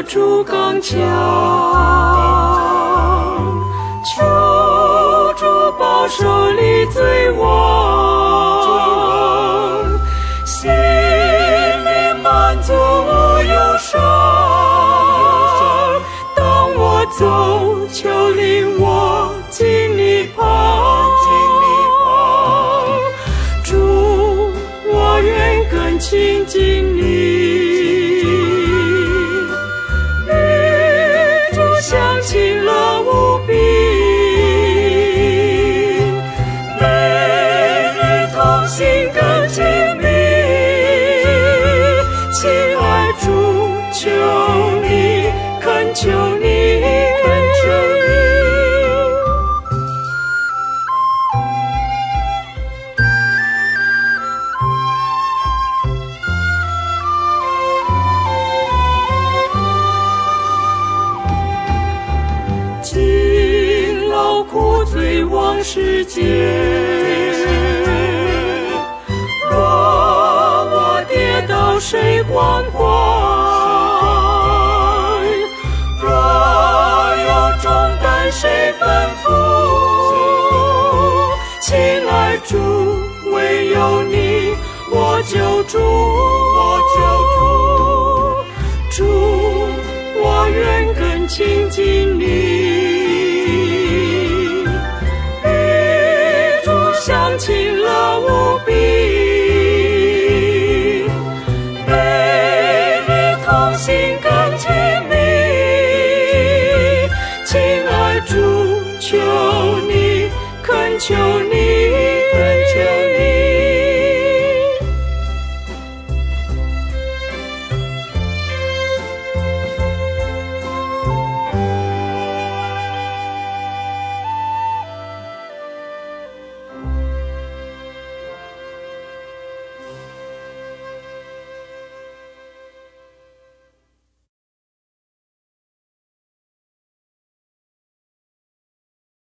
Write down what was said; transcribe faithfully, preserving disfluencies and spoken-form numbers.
我筑刚强，求主保守离罪亡，心灵满足我忧伤。当我走，求领我进你旁，主，我愿更亲近你。相亲乐无比，每日同行更亲密。亲爱主，求你，恳求你，恳求你。罪往世界，若我跌倒谁关怀？若有重担谁吩咐？亲爱主，唯有你我救主，我救主，主，我愿更亲近你。相亲乐无比，每日同行更亲密。亲爱主，求